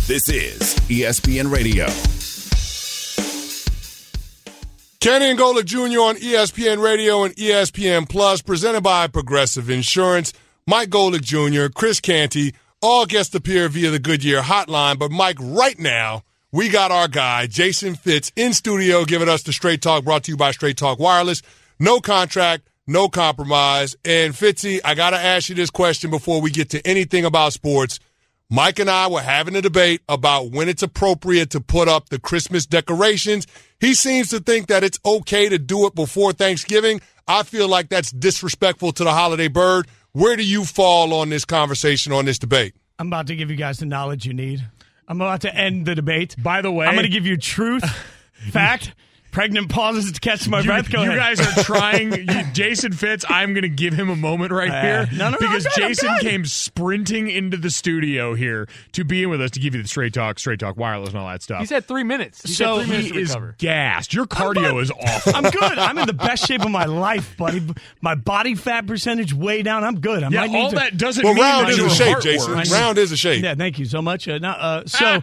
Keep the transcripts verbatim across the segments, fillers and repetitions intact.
This is E S P N Radio. Kenny and Golick Junior on E S P N Radio and E S P N Plus, presented by Progressive Insurance. Mike Golick Junior, Chris Canty, all guests appear via the Goodyear hotline. But, Mike, right now, we got our guy, Jason Fitz, in studio giving us the Straight Talk, brought to you by Straight Talk Wireless. No contract, no compromise. And, Fitzy, I got to ask you this question before we get to anything about sports. Mike and I were having a debate about when it's appropriate to put up the Christmas decorations. He seems to think that it's okay to do it before Thanksgiving. I feel like that's disrespectful to the holiday bird. Where do you fall on this conversation, on this debate? I'm about to give you guys the knowledge you need. I'm about to end the debate. By the way, I'm going to give you truth, fact, pregnant pauses to catch my you, breath. Go you ahead. guys are trying. You, Jason Fitz, I'm going to give him a moment right Uh, here. no, no, no, because I'm good, I'm Jason good. came sprinting into the studio here to be in with us to give you the Straight Talk, Straight Talk Wireless and all that stuff. He's had three minutes. He's So had three minutes he to is recover. gassed. Your cardio is awful. I'm good. I'm in the best shape of my life, buddy. My body fat percentage way down. I'm good. I yeah, might need all to- that doesn't Well, mean round that is your a shape, heart Jason. works. Round is a shape. Yeah, thank you so much. Uh, now, uh, so,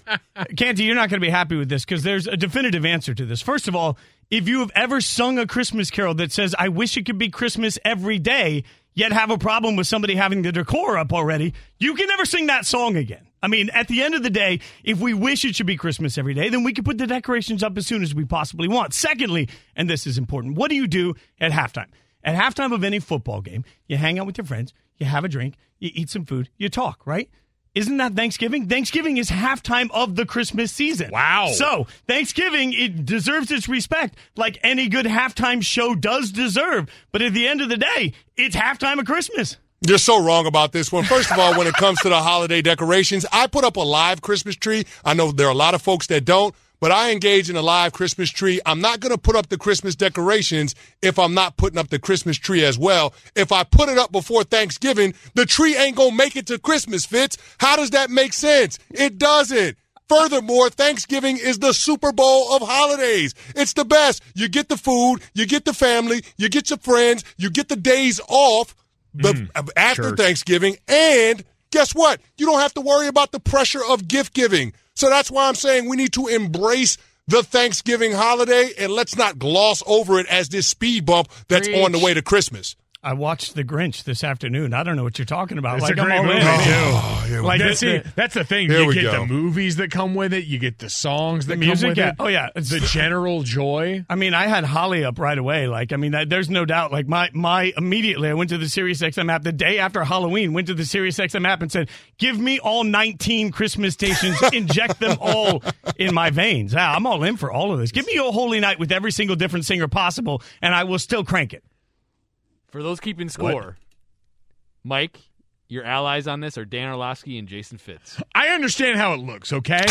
Canty, you're not going to be happy with this because there's a definitive answer to this. First of all, if you have ever sung a Christmas carol that says, I wish it could be Christmas every day, yet have a problem with somebody having the decor up already, you can never sing that song again. I mean, at the end of the day, if we wish it should be Christmas every day, then we can put the decorations up as soon as we possibly want. Secondly, and this is important, what do you do at halftime? At halftime of any football game, you hang out with your friends, you have a drink, you eat some food, you talk, right? Isn't that Thanksgiving? Thanksgiving is halftime of the Christmas season. Wow. So Thanksgiving, it deserves its respect like any good halftime show does deserve. But at the end of the day, it's halftime of Christmas. You're so wrong about this one. First of all, when it comes to the holiday decorations, I put up a live Christmas tree. I know there are a lot of folks that don't, but I engage in a live Christmas tree. I'm not going to put up the Christmas decorations if I'm not putting up the Christmas tree as well. If I put it up before Thanksgiving, the tree ain't going to make it to Christmas, Fitz. How does that make sense? It doesn't. Furthermore, Thanksgiving is the Super Bowl of holidays. It's the best. You get the food, you get the family, you get your friends, you get the days off the, Mm, after church. Thanksgiving, and guess what? You don't have to worry about the pressure of gift giving. So that's why I'm saying we need to embrace the Thanksgiving holiday, and let's not gloss over it as this speed bump that's Preach. on the way to Christmas. I watched The Grinch this afternoon. I don't know what you're talking about. It's like, a I'm great all movie, in. too. Oh, here we Like, go. That's, the- see, that's the thing. Here You we get go. the movies that come with it. You get the songs that The music, come with yeah. it. Oh, yeah. It's- The general joy. I mean, I had Holly up right away. Like, I mean, that, there's no doubt. Like, my, my immediately, I went to the SiriusXM app the day after Halloween. Went to the SiriusXM app and said, "Give me all nineteen Christmas stations. Inject them all in my veins. Ah, I'm all in for all of this. Give me a holy night with every single different singer possible, and I will still crank it." For those keeping score, Mike, your allies on this are Dan Orlovsky and Jason Fitz. I understand how it looks, okay?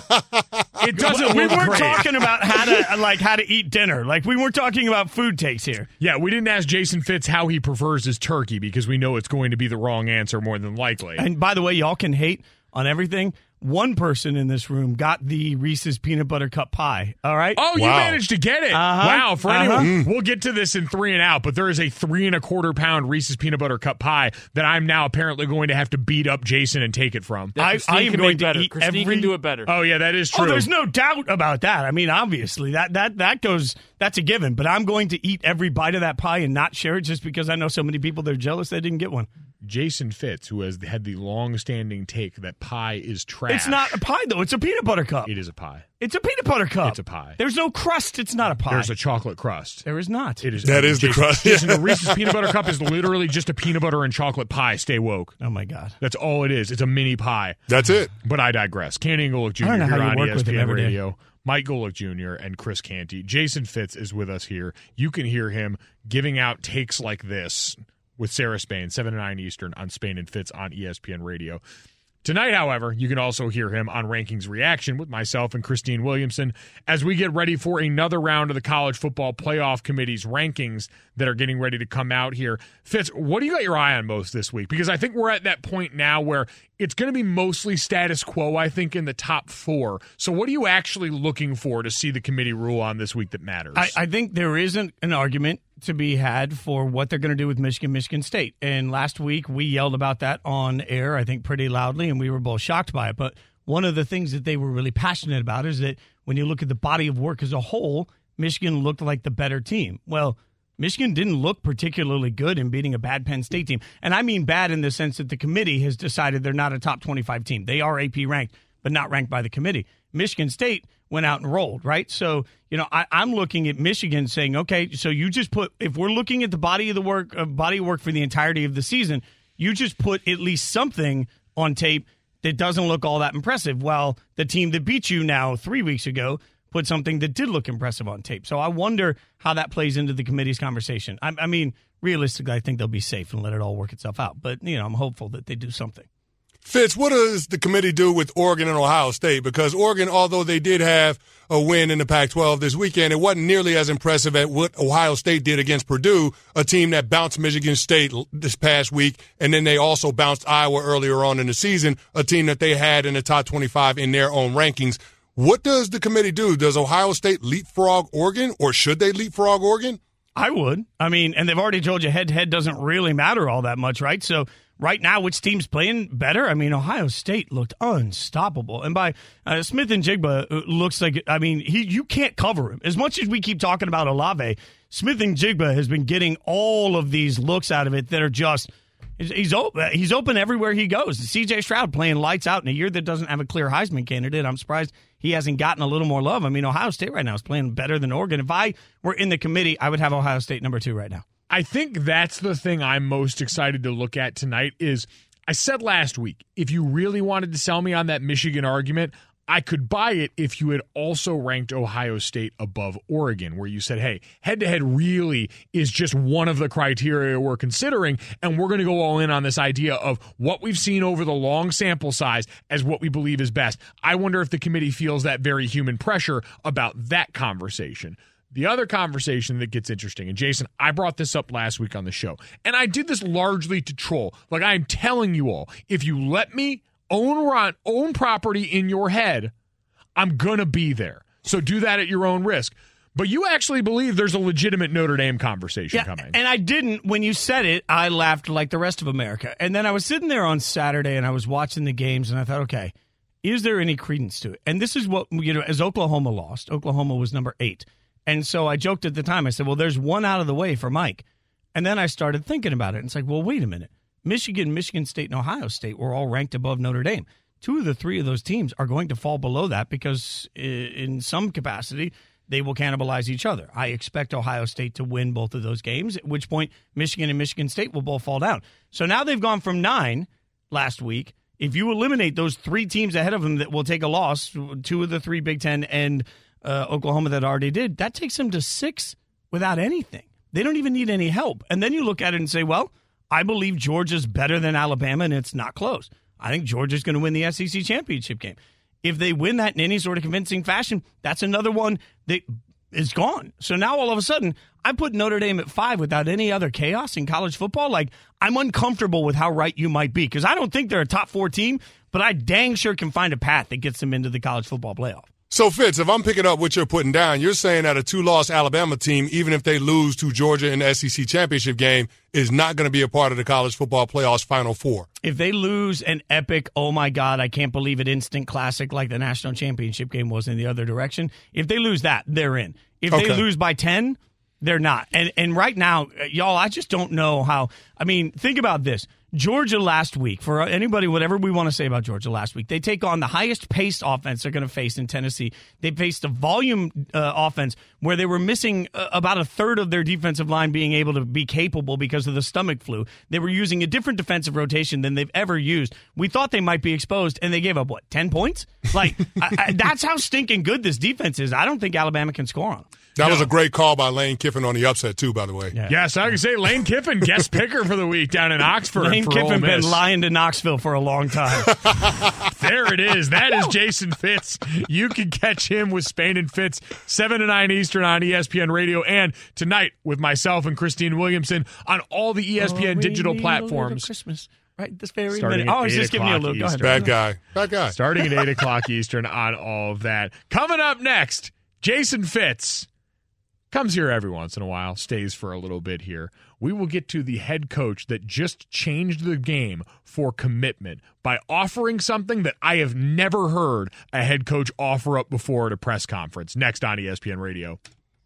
It doesn't We look weren't great. talking about how to like how to eat dinner. Like, we weren't talking about food takes here. Yeah, we didn't ask Jason Fitz how he prefers his turkey because we know it's going to be the wrong answer more than likely. And by the way, y'all can hate on everything. One person in this room got the Reese's peanut butter cup pie. All right. Oh, you Wow. managed to get it. Uh-huh. Wow. For Uh-huh. anyone, we'll get to this in three and out, but there is a three and a quarter pound Reese's peanut butter cup pie that I'm now apparently going to have to beat up Jason and take it from. That I- Christine I am can going make to better. eat Christine every- can do it better. Oh, yeah, that is true. Oh, there's no doubt about that. I mean, obviously that that that goes that's a given. But I'm going to eat every bite of that pie and not share it just because I know so many people that are jealous they didn't get one. Jason Fitz, who has had the long-standing take that pie is trash. It's not a pie though. It's a peanut butter cup. It is a pie. It's a peanut butter cup. It's a pie. There's no crust. It's not a pie. There's a chocolate crust. there is not. It is. That is the Jason, crust. Jason, a Reese's peanut butter cup is literally just a peanut butter and chocolate pie. Stay woke. Oh my god. That's all it is. It's a mini pie. That's it. But I digress. Canty and Golick I Junior don't know here how you on work with him E S P N every day. Radio. Mike Golick Junior and Chris Canty. Jason Fitz is with us here. You can hear him giving out takes like this with Sarah Spain, seven to nine Eastern on Spain and Fitz on E S P N Radio. Tonight, however, you can also hear him on Rankings Reaction with myself and Christine Williamson as we get ready for another round of the College Football Playoff Committee's rankings that are getting ready to come out here. Fitz, what do you got your eye on most this week? Because I think we're at that point now where it's going to be mostly status quo, I think, in the top four. So what are you actually looking for to see the committee rule on this week that matters? I, I think there isn't an argument to be had for what they're going to do with Michigan, Michigan State. And last week we yelled about that on air, I think pretty loudly, and we were both shocked by it. But one of the things that they were really passionate about is that when you look at the body of work as a whole, Michigan looked like the better team. Well, Michigan didn't look particularly good in beating a bad Penn State team. And I mean bad in the sense that the committee has decided they're not a top twenty-five team. They are A P ranked, but not ranked by the committee. Michigan State went out and rolled, right? So, you know, I, I'm looking at Michigan saying, okay, so you just put, if we're looking at the body of the work, uh, body of work for the entirety of the season, you just put at least something on tape that doesn't look all that impressive. While the team that beat you now three weeks ago put something that did look impressive on tape. So I wonder how that plays into the committee's conversation. I, I mean, realistically, I think they'll be safe and let it all work itself out. But, you know, I'm hopeful that they do something. Fitz, what does the committee do with Oregon and Ohio State? Because Oregon, although they did have a win in the Pac twelve this weekend, it wasn't nearly as impressive as what Ohio State did against Purdue, a team that bounced Michigan State this past week, and then they also bounced Iowa earlier on in the season, a team that they had in the top twenty-five in their own rankings. What does the committee do? Does Ohio State leapfrog Oregon, or should they leapfrog Oregon? I would. I mean, and they've already told you head-to-head doesn't really matter all that much, right? So right now, which team's playing better? I mean, Ohio State looked unstoppable. And by uh, Smith and Jigba looks like, I mean, he you can't cover him. As much as we keep talking about Olave, Smith and Jigba has been getting all of these looks out of it that are just, he's open, he's open everywhere he goes. C J Stroud playing lights out in a year that doesn't have a clear Heisman candidate. I'm surprised he hasn't gotten a little more love. I mean, Ohio State right now is playing better than Oregon. If I were in the committee, I would have Ohio State number two right now. I think that's the thing I'm most excited to look at tonight is I said last week, if you really wanted to sell me on that Michigan argument, I could buy it if you had also ranked Ohio State above Oregon, where you said, hey, head-to-head really is just one of the criteria we're considering, and we're going to go all in on this idea of what we've seen over the long sample size as what we believe is best. I wonder if the committee feels that very human pressure about that conversation. The other conversation that gets interesting, and Jason, I brought this up last week on the show, and I did this largely to troll. Like, I'm telling you all, if you let me own run, own property in your head, I'm going to be there. So do that at your own risk. But you actually believe there's a legitimate Notre Dame conversation yeah, coming. And I didn't. When you said it, I laughed like the rest of America. And then I was sitting there on Saturday, and I was watching the games, and I thought, okay, is there any credence to it? And this is what, you know, as Oklahoma lost, Oklahoma was number eight. And so I joked at the time. I said, well, there's one out of the way for Mike. And then I started thinking about it. And it's like, well, wait a minute. Michigan, Michigan State, and Ohio State were all ranked above Notre Dame. Two of the three of those teams are going to fall below that because in some capacity, they will cannibalize each other. I expect Ohio State to win both of those games, at which point Michigan and Michigan State will both fall down. So now they've gone from nine last week. If you eliminate those three teams ahead of them that will take a loss, two of the three Big Ten and Uh, Oklahoma that already did, that takes them to six without anything. They don't even need any help. And then you look at it and say, well, I believe Georgia's better than Alabama, and it's not close. I think Georgia's going to win the S E C championship game. If they win that in any sort of convincing fashion, that's another one that is gone. So now all of a sudden, I put Notre Dame at five without any other chaos in college football. Like, I'm uncomfortable with how right you might be because I don't think they're a top four team, but I dang sure can find a path that gets them into the college football playoff. So, Fitz, if I'm picking up what you're putting down, you're saying that a two-loss Alabama team, even if they lose to Georgia in the S E C championship game, is not going to be a part of the college football playoffs Final Four. If they lose an epic, oh, my God, I can't believe it, instant classic like the national championship game was in the other direction, if they lose that, they're in. If okay. they lose by ten, they're not. And and right now, y'all, I just don't know how. I mean, think about this. Georgia last week, for anybody, whatever we want to say about Georgia last week, they take on the highest paced offense they're going to face in Tennessee. They faced a volume uh, offense where they were missing uh, about a third of their defensive line being able to be capable because of the stomach flu. They were using a different defensive rotation than they've ever used. We thought they might be exposed, and they gave up, what, ten points? Like, I, I, that's how stinking good this defense is. I don't think Alabama can score on them. That no. was a great call by Lane Kiffin on the upset, too, by the way. Yeah. Yes, I can say Lane Kiffin, guest picker for the week down in Oxford. Lane for Kiffin Ole Miss. been lying to Knoxville for a long time. There it is. That is Jason Fitz. You can catch him with Spain and Fitz, seven to nine Eastern on E S P N Radio, and tonight with myself and Christine Williamson on all the E S P N oh, digital we platforms. Christmas, right? This very Starting minute. at Oh, I was eight just giving you a look. Go ahead. Bad guy. Bad guy. Starting at eight o'clock Eastern on all of that. Coming up next, Jason Fitz. comes here every once in a while, stays for a little bit here. We will get to the head coach that just changed the game for commitment by offering something that I have never heard a head coach offer up before at a press conference. Next on E S P N Radio.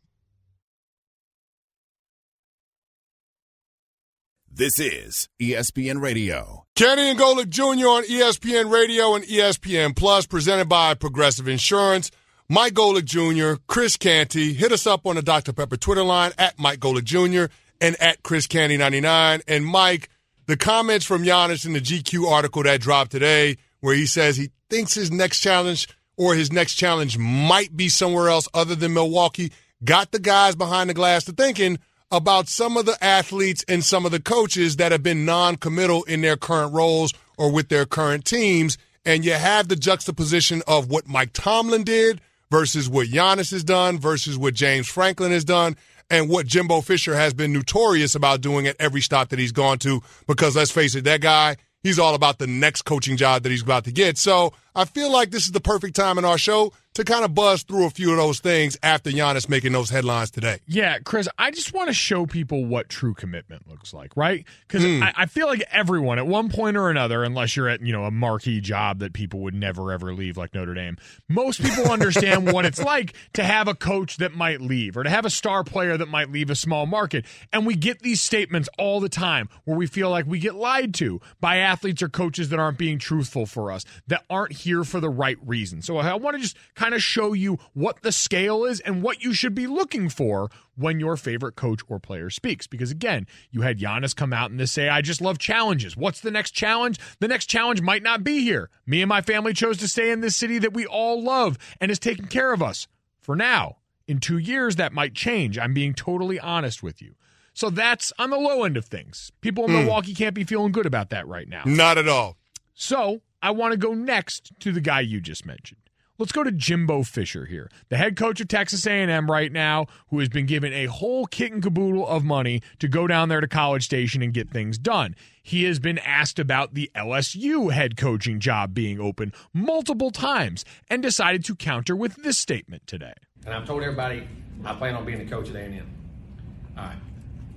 This is E S P N Radio. Kenny and Golick Junior on E S P N Radio and E S P N Plus, presented by Progressive Insurance. Mike Golick Junior, Chris Canty. Hit us up on the Doctor Pepper Twitter line at Mike Golick Junior and at Chris Canty ninety-nine. And Mike, the comments from Giannis in the G Q article that dropped today, where he says he thinks his next challenge or his next challenge might be somewhere else other than Milwaukee, got the guys behind the glass to thinking about some of the athletes and some of the coaches that have been non-committal in their current roles or with their current teams. And you have the juxtaposition of what Mike Tomlin did versus what Giannis has done versus what James Franklin has done and what Jimbo Fisher has been notorious about doing at every stop that he's gone to. Because let's face it, that guy, he's all about the next coaching job that he's about to get. So I feel like this is the perfect time in our show to kind of buzz through a few of those things after Giannis making those headlines today. Yeah, Chris, I just want to show people what true commitment looks like, right? Because mm. I, I feel like everyone at one point or another, unless you're at, you know, a marquee job that people would never, ever leave like Notre Dame, most people understand what it's like to have a coach that might leave or to have a star player that might leave a small market. And we get these statements all the time where we feel like we get lied to by athletes or coaches that aren't being truthful for us, that aren't here for the right reason. So I want to just kind of show you what the scale is and what you should be looking for when your favorite coach or player speaks. Because again, you had Giannis come out and this say, I just love challenges. What's the next challenge? The next challenge might not be here. Me and my family chose to stay in this city that we all love and is taking care of us. For now, in two years, that might change. I'm being totally honest with you. So that's on the low end of things. People in mm. Milwaukee can't be feeling good about that right now. Not at all. So I want to go next to the guy you just mentioned. Let's go to Jimbo Fisher here, the head coach of Texas A and M right now, who has been given a whole kit and caboodle of money to go down there to College Station and get things done. He has been asked about the L S U head coaching job being open multiple times and decided to counter with this statement today. And I've told everybody I plan on being the coach at A and M. All right.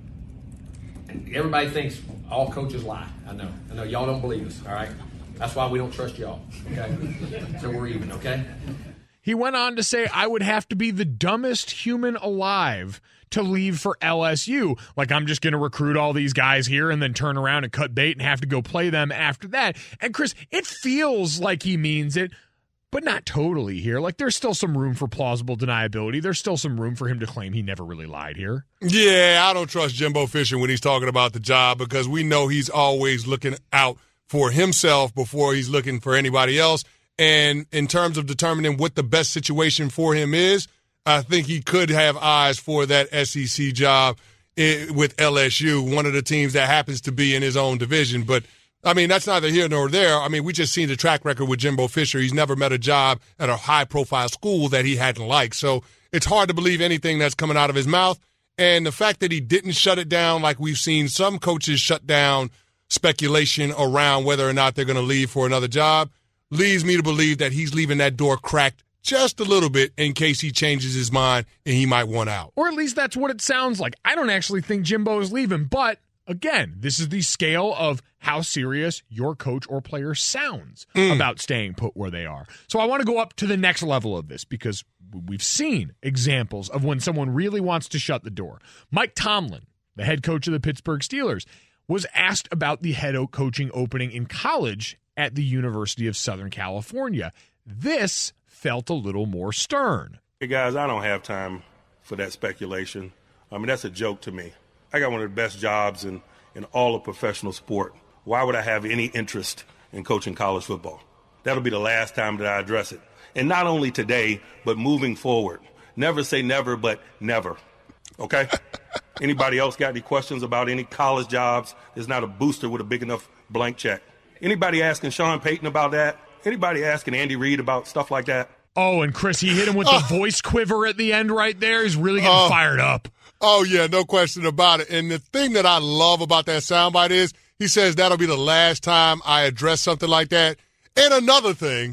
And everybody thinks all coaches lie. I know. I know y'all don't believe us, all right? That's why we don't trust y'all, okay? So we're even, okay? He went on to say, I would have to be the dumbest human alive to leave for L S U. Like, I'm just going to recruit all these guys here and then turn around and cut bait and have to go play them after that. And, Chris, it feels like he means it, but not totally here. Like, there's still some room for plausible deniability. There's still some room for him to claim he never really lied here. Yeah, I don't trust Jimbo Fisher when he's talking about the job because we know he's always looking out for himself before he's looking for anybody else. And in terms of determining what the best situation for him is, I think he could have eyes for that S E C job with L S U, one of the teams that happens to be in his own division. But, I mean, that's neither here nor there. I mean, we just seen the track record with Jimbo Fisher. He's never met a job at a high-profile school that he hadn't liked. So it's hard to believe anything that's coming out of his mouth. And the fact that he didn't shut it down like we've seen some coaches shut down speculation around whether or not they're going to leave for another job leads me to believe that he's leaving that door cracked just a little bit in case he changes his mind and he might want out. Or at least that's what it sounds like. I don't actually think Jimbo is leaving, but again, this is the scale of how serious your coach or player sounds mm. about staying put where they are. So I want to go up to the next level of this because we've seen examples of when someone really wants to shut the door. Mike Tomlin, the head coach of the Pittsburgh Steelers, was asked about the head coaching opening in college at the University of Southern California. This felt a little more stern. Hey, guys, I don't have time for that speculation. I mean, that's a joke to me. I got one of the best jobs in, in all of professional sport. Why would I have any interest in coaching college football? That'll be the last time that I address it. And not only today, but moving forward. Never say never, but never. Okay? Anybody else got any questions about any college jobs? There's not a booster with a big enough blank check. Anybody asking Sean Payton about that? Anybody asking Andy Reid about stuff like that? Oh, and Chris, he hit him with the oh. voice quiver at the end right there. He's really getting oh. fired up. Oh, yeah, no question about it. And the thing that I love about that soundbite is he says that'll be the last time I address something like that. And another thing,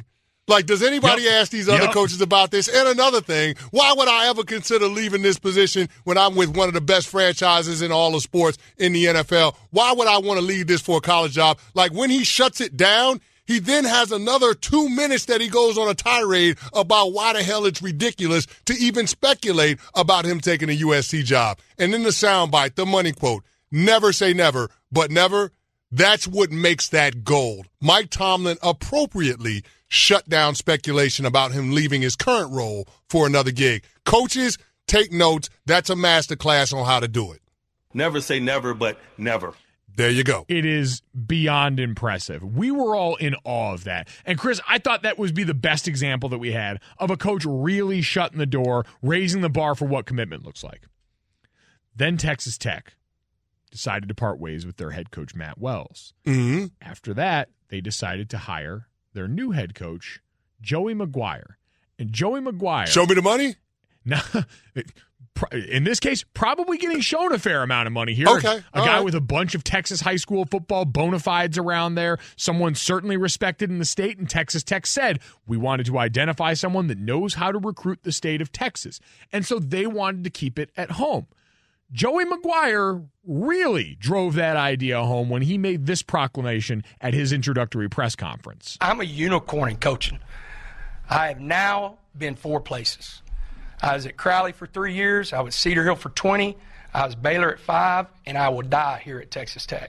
Like, does anybody Yep. ask these other Yep. coaches about this? And another thing, why would I ever consider leaving this position when I'm with one of the best franchises in all of sports in the N F L? Why would I want to leave this for a college job? Like, when he shuts it down, he then has another two minutes that he goes on a tirade about why the hell it's ridiculous to even speculate about him taking a U S C job. And then the soundbite, the money quote, never say never, but never. That's what makes that gold. Mike Tomlin appropriately shut down speculation about him leaving his current role for another gig. Coaches, take notes. That's a masterclass on how to do it. Never say never, but never. There you go. It is beyond impressive. We were all in awe of that. And Chris, I thought that would be the best example that we had of a coach really shutting the door, raising the bar for what commitment looks like. Then Texas Tech decided to part ways with their head coach, Matt Wells. Mm-hmm. After that, they decided to hire their new head coach, Joey McGuire. And Joey McGuire... Show me the money? No, in this case, probably getting shown a fair amount of money here. Okay, A all guy right. with a bunch of Texas high school football bona fides around there, someone certainly respected in the state, and Texas Tech said, we wanted to identify someone that knows how to recruit the state of Texas. And so they wanted to keep it at home. Joey McGuire really drove that idea home when he made this proclamation at his introductory press conference. I'm a unicorn in coaching. I have now been four places. I was at Crowley for three years. I was Cedar Hill for twenty. I was Baylor at five, and I will die here at Texas Tech.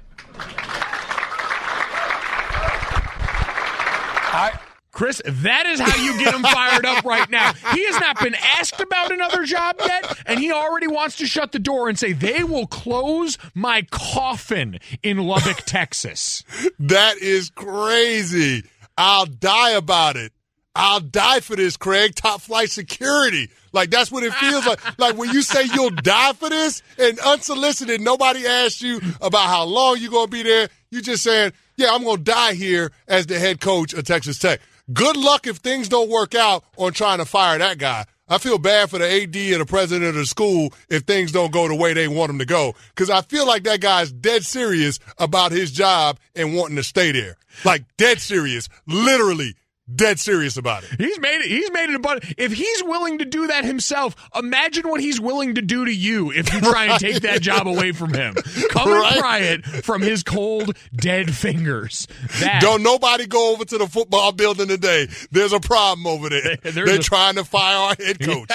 I, Chris, that is how you get him fired up right now. He has not been asked about another job yet, and he already wants to shut the door and say, they will close my coffin in Lubbock, Texas. That is crazy. I'll die about it. I'll die for this, Craig. Top flight security. Like, that's what it feels like. Like, when you say you'll die for this and unsolicited, nobody asked you about how long you're going to be there. You're just saying, yeah, I'm going to die here as the head coach of Texas Tech. Good luck if things don't work out on trying to fire that guy. I feel bad for the A D or the president of the school if things don't go the way they want them to go, because I feel like that guy's dead serious about his job and wanting to stay there. Like, dead serious. Literally dead serious about it. He's made it. He's made it abundant. If he's willing to do that himself, imagine what he's willing to do to you if you try and take that job away from him. Come Right. and pry it from his cold, dead fingers. That, Don't nobody go over to the football building today. There's a problem over there. There's They're a- trying to fire our head coach.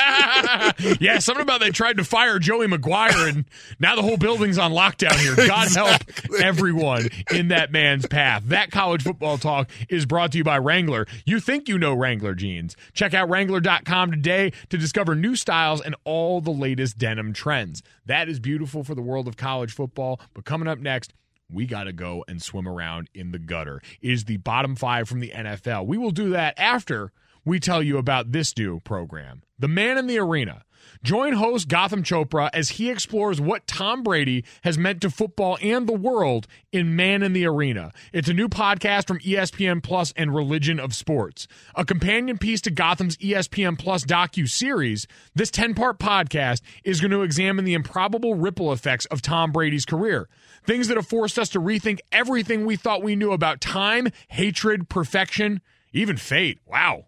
Yeah, something about they tried to fire Joey McGuire, and now the whole building's on lockdown here. God Exactly. help everyone in that man's path. That college football talk is brought to you by Wrangler. You think you know Wrangler jeans. Check out Wrangler dot com today to discover new styles and all the latest denim trends. That is beautiful for the world of college football, but coming up next, we got to go and swim around in the gutter. It is the bottom five from the N F L. We will do that after we tell you about this new program, The Man in the Arena. Join host Gotham Chopra as he explores what Tom Brady has meant to football and the world in Man in the Arena. It's a new podcast from E S P N Plus and Religion of Sports. A companion piece to Gotham's E S P N Plus docu-series, this ten-part podcast is going to examine the improbable ripple effects of Tom Brady's career. Things that have forced us to rethink everything we thought we knew about time, hatred, perfection, even fate. Wow.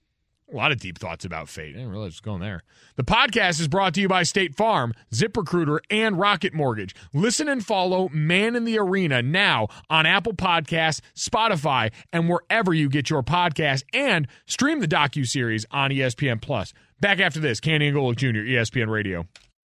A lot of deep thoughts about fate. I didn't realize it was going there. The podcast is brought to you by State Farm, ZipRecruiter, and Rocket Mortgage. Listen and follow Man in the Arena now on Apple Podcasts, Spotify, and wherever you get your podcasts, and stream the docuseries on E S P N Plus. Back after this, Canty and Golick Junior, E S P N Radio.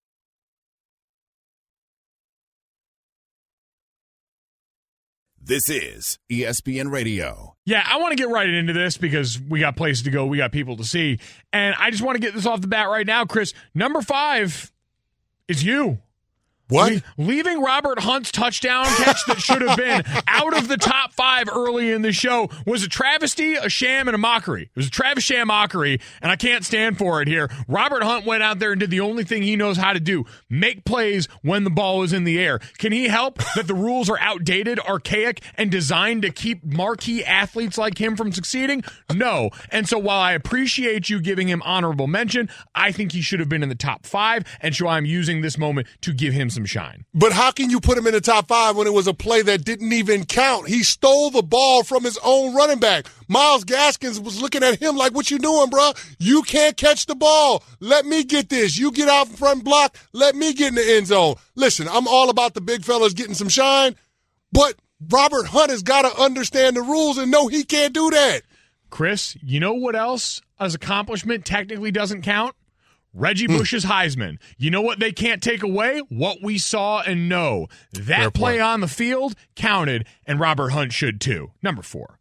This is E S P N Radio. Yeah, I want to get right into this because we got places to go, we got people to see, and I just want to get this off the bat right now, Chris. Number five is you. What? Le- leaving Robert Hunt's touchdown catch that should have been out of the top five early in the show was a travesty, a sham, and a mockery. It was a Travis sham mockery, and I can't stand for it here. Robert Hunt went out there and did the only thing he knows how to do, make plays when the ball is in the air. Can he help that the rules are outdated, archaic, and designed to keep marquee athletes like him from succeeding? No. And so while I appreciate you giving him honorable mention, I think he should have been in the top five, and so I'm using this moment to give him some some shine. But how can you put him in the top five when it was a play that didn't even count? He stole the ball from his own running back. Myles Gaskins was looking at him like, what you doing, bro? You can't catch the ball. Let me get this. You get out front block. Let me get in the end zone. Listen, I'm all about the big fellas getting some shine, but Robert Hunt has got to understand the rules and know he can't do that. Chris, you know what else as accomplishment technically doesn't count? Reggie Bush's Heisman. You know what they can't take away? What we saw and know. That Fair play point. on the field counted, and Robert Hunt should too. Number four.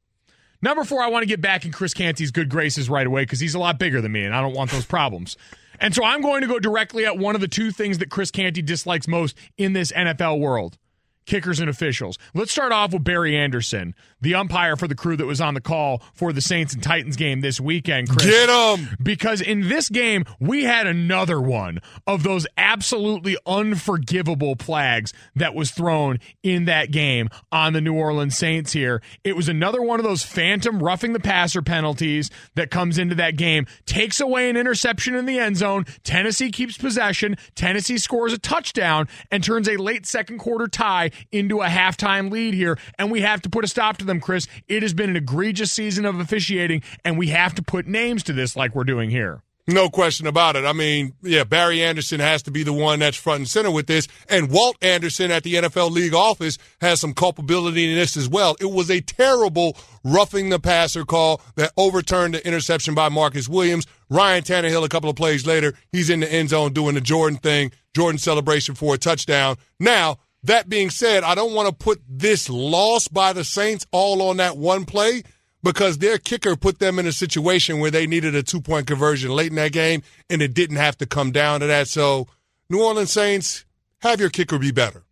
Number four, I want to get back in Chris Canty's good graces right away because he's a lot bigger than me, and I don't want those problems. And so I'm going to go directly at one of the two things that Chris Canty dislikes most in this N F L world. Kickers and officials. Let's start off with Barry Anderson, the umpire for the crew that was on the call for the Saints and Titans game this weekend, Chris. Get him! Because in this game, we had another one of those absolutely unforgivable flags that was thrown in that game on the New Orleans Saints here. It was another one of those phantom roughing the passer penalties that comes into that game, takes away an interception in the end zone. Tennessee keeps possession. Tennessee scores a touchdown and turns a late second quarter tie into a halftime lead here, and we have to put a stop to them, Chris. It has been an egregious season of officiating, and we have to put names to this like we're doing here. No question about it. I mean, yeah, Barry Anderson has to be the one that's front and center with this, and Walt Anderson at the N F L League office has some culpability in this as well. It was a terrible roughing the passer call that overturned the interception by Marcus Williams. Ryan Tannehill, a couple of plays later, he's in the end zone doing the Jordan thing, Jordan celebration for a touchdown. Now, that being said, I don't want to put this loss by the Saints all on that one play because their kicker put them in a situation where they needed a two-point conversion late in that game, and it didn't have to come down to that. So, New Orleans Saints, have your kicker be better.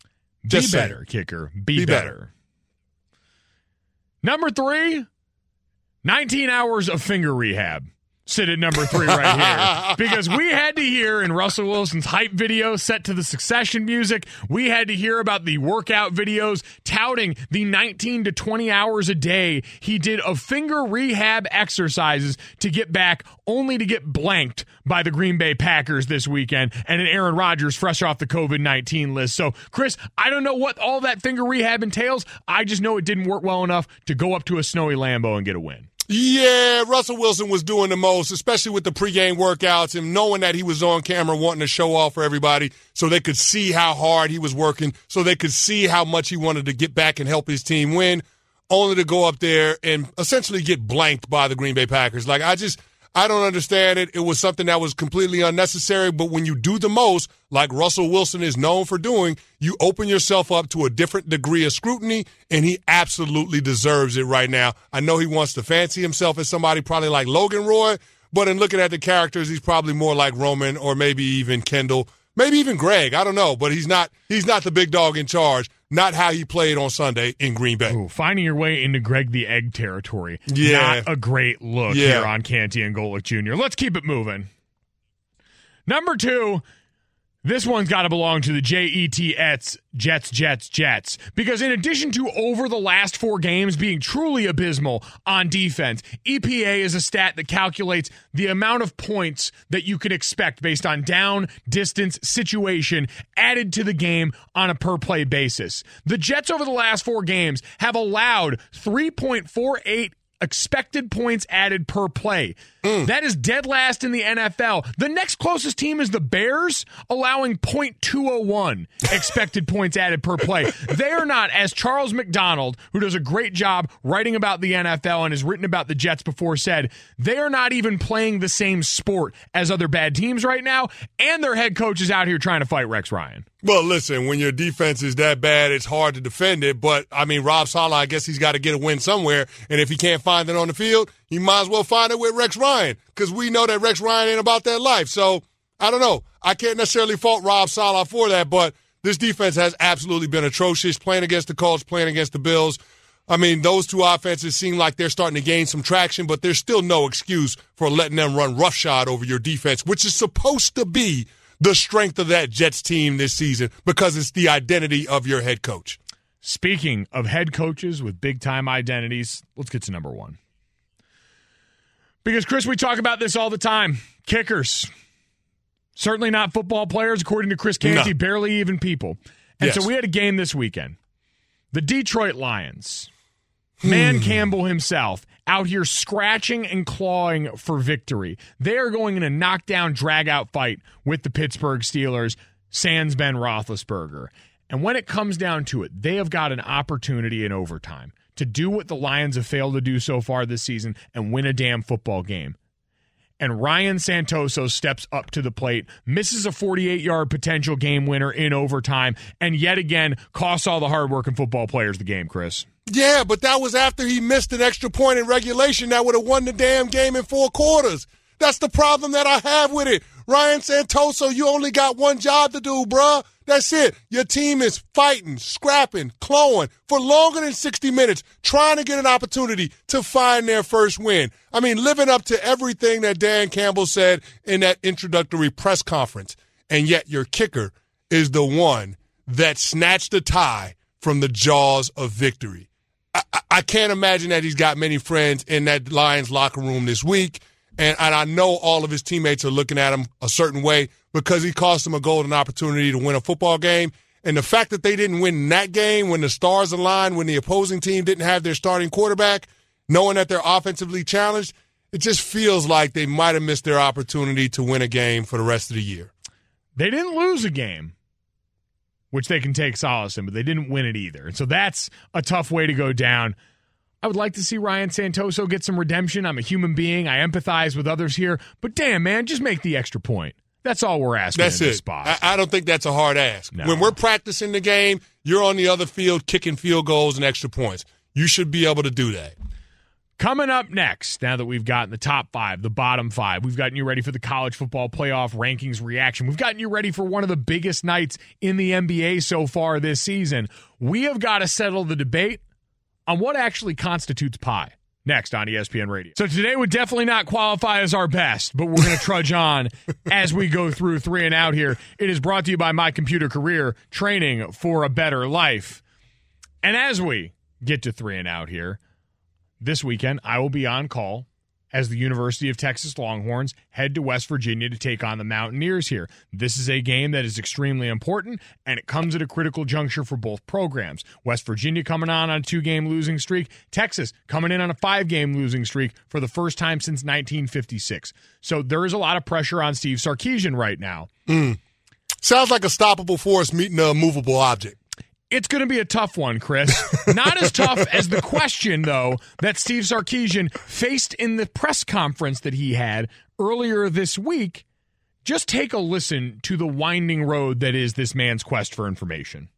Just be saying. better, kicker. Be, Be better. better. Number three, nineteen hours of finger rehab. Sit at number three right here. Because we had to hear in Russell Wilson's hype video set to the Succession music, we had to hear about the workout videos touting the nineteen to twenty hours a day he did of finger rehab exercises to get back, only to get blanked by the Green Bay Packers this weekend and an Aaron Rodgers fresh off the covid nineteen list. So, Chris, I don't know what all that finger rehab entails. I just know it didn't work well enough to go up to a snowy Lambeau and get a win. Yeah, Russell Wilson was doing the most, especially with the pregame workouts and knowing that he was on camera wanting to show off for everybody so they could see how hard he was working, so they could see how much he wanted to get back and help his team win, only to go up there and essentially get blanked by the Green Bay Packers. Like, I just, I don't understand it. It was something that was completely unnecessary, but when you do the most, like Russell Wilson is known for doing, you open yourself up to a different degree of scrutiny, and he absolutely deserves it right now. I know he wants to fancy himself as somebody probably like Logan Roy, but in looking at the characters, he's probably more like Roman or maybe even Kendall, maybe even Greg. I don't know, but he's not he's not the big dog in charge. Not how he played on Sunday in Green Bay. Ooh, finding your way into Greg the Egg territory. Yeah. Not a great look Yeah. here on Canty and Golick Junior Let's keep it moving. Number two, this one's got to belong to the J E T S, Jets, Jets, Jets. Because in addition to over the last four games being truly abysmal on defense, E P A is a stat that calculates the amount of points that you could expect based on down, distance, situation added to the game on a per-play basis. The Jets over the last four games have allowed three point four eight expected points added per play. Mm. That is dead last in the N F L. The next closest team is the Bears, allowing point two oh one expected points added per play. They are not, as Charles McDonald, who does a great job writing about the N F L and has written about the Jets before, said, they are not even playing the same sport as other bad teams right now, and their head coach is out here trying to fight Rex Ryan. Well, listen, when your defense is that bad, it's hard to defend it. But, I mean, Rob Saleh, I guess he's got to get a win somewhere. And if he can't find it on the field, he might as well find it with Rex Ryan, because we know that Rex Ryan ain't about that life. So, I don't know. I can't necessarily fault Rob Saleh for that, but this defense has absolutely been atrocious, playing against the Colts, playing against the Bills. I mean, those two offenses seem like they're starting to gain some traction, but there's still no excuse for letting them run roughshod over your defense, which is supposed to be the strength of that Jets team this season, because it's the identity of your head coach. Speaking of head coaches with big-time identities, let's get to number one. Because, Chris, we talk about this all the time. Kickers. Certainly not football players, according to Chris Canty, No. barely even people. And Yes. so we had a game this weekend. The Detroit Lions, Man Campbell himself, out here scratching and clawing for victory. They are going in a knockdown, drag-out fight with the Pittsburgh Steelers, sans Ben Roethlisberger. And when it comes down to it, they have got an opportunity in overtime to do what the Lions have failed to do so far this season and win a damn football game. And Ryan Santoso steps up to the plate, misses a forty-eight-yard potential game winner in overtime, and yet again costs all the hardworking football players the game, Chris. Yeah, but that was after he missed an extra point in regulation that would have won the damn game in four quarters. That's the problem that I have with it. Ryan Santoso, you only got one job to do, bruh. That's it. Your team is fighting, scrapping, clawing for longer than sixty minutes, trying to get an opportunity to find their first win. I mean, living up to everything that Dan Campbell said in that introductory press conference. And yet your kicker is the one that snatched the tie from the jaws of victory. I, I, I can't imagine that he's got many friends in that Lions locker room this week. And, and I know all of his teammates are looking at him a certain way because he cost them a golden opportunity to win a football game. And the fact that they didn't win that game when the stars aligned, when the opposing team didn't have their starting quarterback, knowing that they're offensively challenged, it just feels like they might have missed their opportunity to win a game for the rest of the year. They didn't lose a game, which they can take solace in, but they didn't win it either. And so that's a tough way to go down. I would like to see Ryan Santoso get some redemption. I'm a human being. I empathize with others here. But damn, man, just make the extra point. That's all we're asking That's in it. this spot. I, I don't think that's a hard ask. No. When we're practicing the game, you're on the other field kicking field goals and extra points. You should be able to do that. Coming up next, now that we've gotten the top five, the bottom five, we've gotten you ready for the college football playoff rankings reaction. We've gotten you ready for one of the biggest nights in the N B A so far this season. We have got to settle the debate on what actually constitutes pie. Next on E S P N Radio. So today would definitely not qualify as our best, but we're going to trudge on as we go through three and out here. It is brought to you by My Computer Career, training for a better life. And as we get to three and out here, this weekend I will be on call as the University of Texas Longhorns head to West Virginia to take on the Mountaineers here. This is a game that is extremely important, and it comes at a critical juncture for both programs. West Virginia coming on on a two-game losing streak. Texas coming in on a five-game losing streak for the first time since nineteen fifty-six. So there is a lot of pressure on Steve Sarkisian right now. Mm. Sounds like a stoppable force meeting a movable object. It's going to be a tough one, Chris. Not as tough as the question, though, that Steve Sarkisian faced in the press conference that he had earlier this week. Just take a listen to the winding road that is this man's quest for information.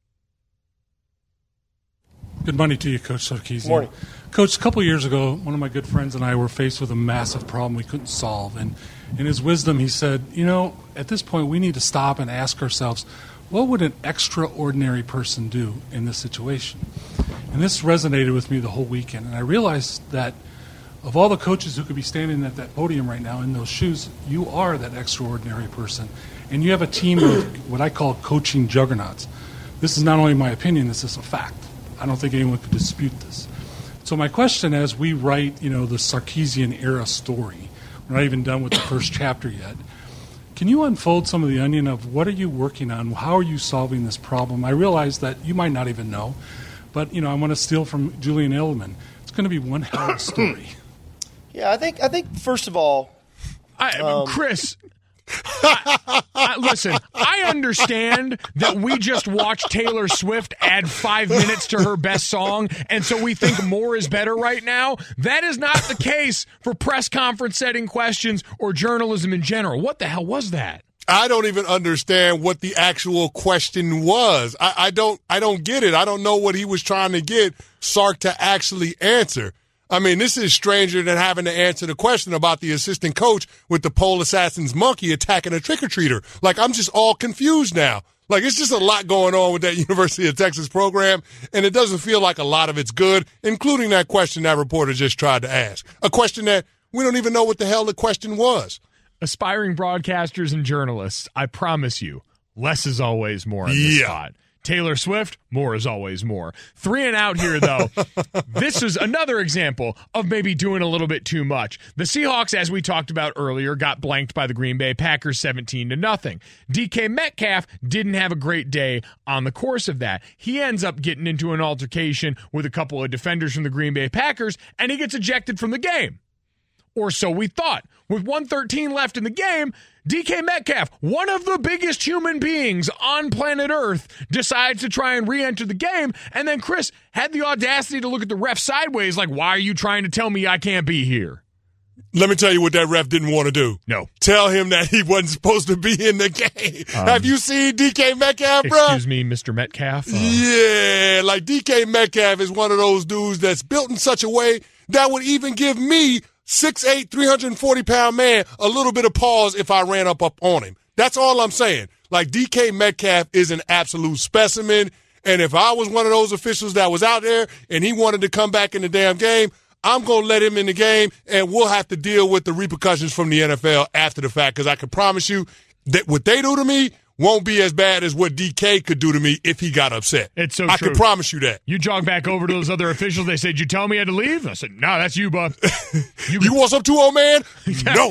Good morning to you, Coach Sarkisian. Morning. Coach, a couple years ago, one of my good friends and I were faced with a massive problem we couldn't solve. And in his wisdom, he said, you know, at this point, we need to stop and ask ourselves, what would an extraordinary person do in this situation? And this resonated with me the whole weekend. And I realized that of all the coaches who could be standing at that podium right now in those shoes, you are that extraordinary person. And you have a team of what I call coaching juggernauts. This is not only my opinion, this is a fact. I don't think anyone could dispute this. So my question as we write, you know, the Sarkisian era story, we're not even done with the first chapter yet, can you unfold some of the onion of what are you working on? How are you solving this problem? I realize that you might not even know, but, you know, I want to steal from Julian Edelman. It's going to be one hell of a story. Yeah, I think, I think first of all, I, um, Chris, I, I, listen, I understand that we just watched Taylor Swift add five minutes to her best song, and so we think more is better right now. That is not the case for press conference setting questions or journalism in general. What the hell was that? I don't even understand what the actual question was. I, I don't I don't get it. I don't know what he was trying to get Sark to actually answer. I mean, this is stranger than having to answer the question about the assistant coach with the pole assassin's monkey attacking a trick-or-treater. Like, I'm just all confused now. Like, it's just a lot going on with that University of Texas program, and it doesn't feel like a lot of it's good, including that question that reporter just tried to ask. A question that we don't even know what the hell the question was. Aspiring broadcasters and journalists, I promise you, less is always more on this Yeah. spot. Taylor Swift, more is always more. Three and out here, though. This is another example of maybe doing a little bit too much. The Seahawks, as we talked about earlier, got blanked by the Green Bay Packers seventeen to nothing. D K Metcalf didn't have a great day on the course of that. He ends up getting into an altercation with a couple of defenders from the Green Bay Packers, and he gets ejected from the game. Or so we thought. With one thirteen left in the game, D K Metcalf, one of the biggest human beings on planet Earth, decides to try and re-enter the game, and then Chris had the audacity to look at the ref sideways like, why are you trying to tell me I can't be here? Let me tell you what that ref didn't want to do. No. Tell him that he wasn't supposed to be in the game. Um, Have you seen D K Metcalf, bro? Excuse me, Mister Metcalf? Uh, yeah, like D K Metcalf is one of those dudes that's built in such a way that would even give me six eight, three hundred forty pound man a little bit of pause if I ran up, up on him. That's all I'm saying. Like, D K Metcalf is an absolute specimen, and if I was one of those officials that was out there and he wanted to come back in the damn game, I'm going to let him in the game, and we'll have to deal with the repercussions from the N F L after the fact, because I can promise you that what they do to me won't be as bad as what D K could do to me if he got upset. It's so I true. can promise you that. You jog back over to those other officials. They said, "You tell me I had to leave?" I said, "No, that's you, bud." You, you want some too, old man? No.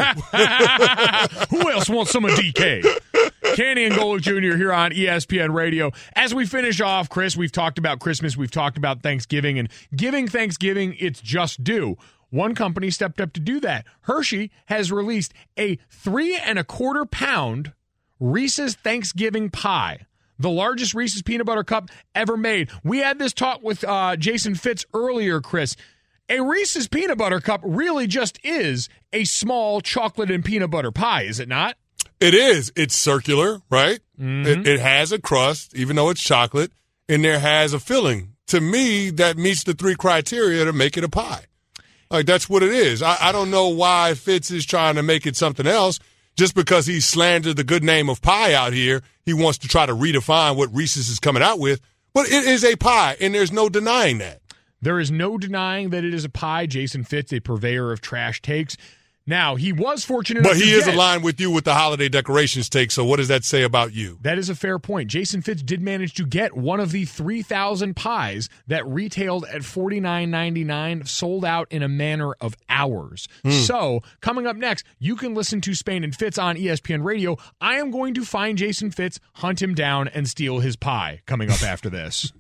Who else wants some of D K? Canty and Golic Junior here on E S P N Radio. As we finish off, Chris, we've talked about Christmas. We've talked about Thanksgiving. And giving Thanksgiving its just due. One company stepped up to do that. Hershey has released a three and a quarter pound Reese's Thanksgiving pie, the largest Reese's peanut butter cup ever made. We had this talk with uh, Jason Fitz earlier, Chris. A Reese's peanut butter cup really just is a small chocolate and peanut butter pie, is it not? It is. It's circular, right? Mm-hmm. It, it has a crust, even though it's chocolate, and there has a filling. To me, that meets the three criteria to make it a pie. Like, that's what it is. I, I don't know why Fitz is trying to make it something else. Just because he slandered the good name of pie out here, he wants to try to redefine what Reese's is coming out with. But it is a pie, and there's no denying that. There is no denying that it is a pie. Jason Fitz, a purveyor of trash takes. Now, he was fortunate enough But he to is get, aligned with you with the holiday decorations take, so what does that say about you? That is a fair point. Jason Fitz did manage to get one of the three thousand pies that retailed at forty-nine ninety-nine, sold out in a matter of hours. Hmm. So, coming up next, you can listen to Spain and Fitz on E S P N Radio. I am going to find Jason Fitz, hunt him down, and steal his pie coming up after this.